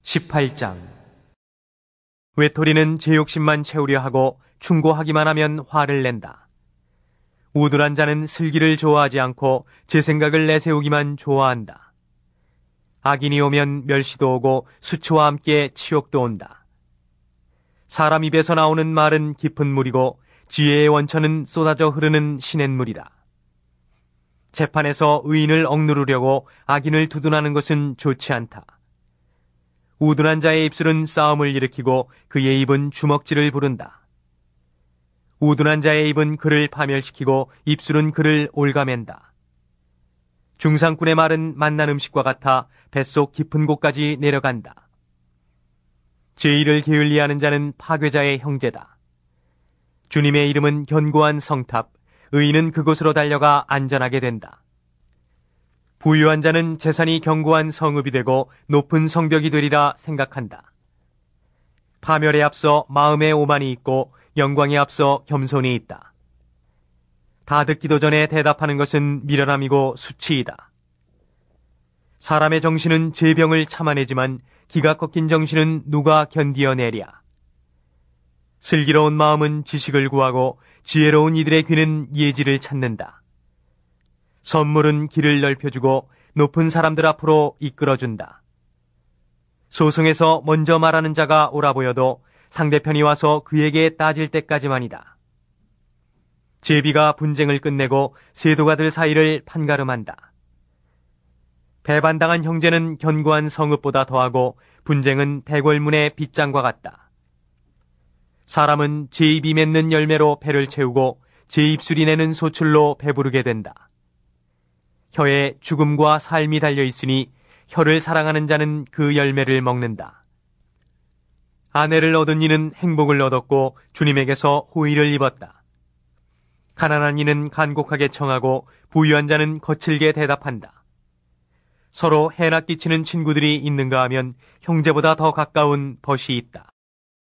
18장. 외톨이는 제 욕심만 채우려 하고 충고하기만 하면 화를 낸다. 우둔한 자는 슬기를 좋아하지 않고 제 생각을 내세우기만 좋아한다. 악인이 오면 멸시도 오고 수치와 함께 치욕도 온다. 사람 입에서 나오는 말은 깊은 물이고 지혜의 원천은 쏟아져 흐르는 시냇물이다. 재판에서 의인을 억누르려고 악인을 두둔하는 것은 좋지 않다. 우둔한 자의 입술은 싸움을 일으키고 그의 입은 주먹질을 부른다. 우둔한 자의 입은 그를 파멸시키고 입술은 그를 올가맨다. 중상꾼의 말은 맛난 음식과 같아 뱃속 깊은 곳까지 내려간다. 제1을 게을리하는 자는 파괴자의 형제다. 주님의 이름은 견고한 성탑, 의인은 그곳으로 달려가 안전하게 된다. 부유한 자는 재산이 견고한 성읍이 되고 높은 성벽이 되리라 생각한다. 파멸에 앞서 마음의 오만이 있고 영광에 앞서 겸손이 있다. 다 듣기도 전에 대답하는 것은 미련함이고 수치이다. 사람의 정신은 재병을 참아내지만 기가 꺾인 정신은 누가 견디어내랴. 슬기로운 마음은 지식을 구하고 지혜로운 이들의 귀는 예지를 찾는다. 선물은 길을 넓혀주고 높은 사람들 앞으로 이끌어준다. 소송에서 먼저 말하는 자가 옳아 보여도 상대편이 와서 그에게 따질 때까지만이다. 제비가 분쟁을 끝내고 세도가들 사이를 판가름한다. 배반당한 형제는 견고한 성읍보다 더하고 분쟁은 대궐문의 빗장과 같다. 사람은 제 입이 맺는 열매로 배를 채우고 제 입술이 내는 소출로 배부르게 된다. 혀에 죽음과 삶이 달려있으니 혀를 사랑하는 자는 그 열매를 먹는다. 아내를 얻은 이는 행복을 얻었고 주님에게서 호의를 입었다. 가난한 이는 간곡하게 청하고 부유한 자는 거칠게 대답한다. 서로 해나 끼치는 친구들이 있는가 하면 형제보다 더 가까운 벗이 있다.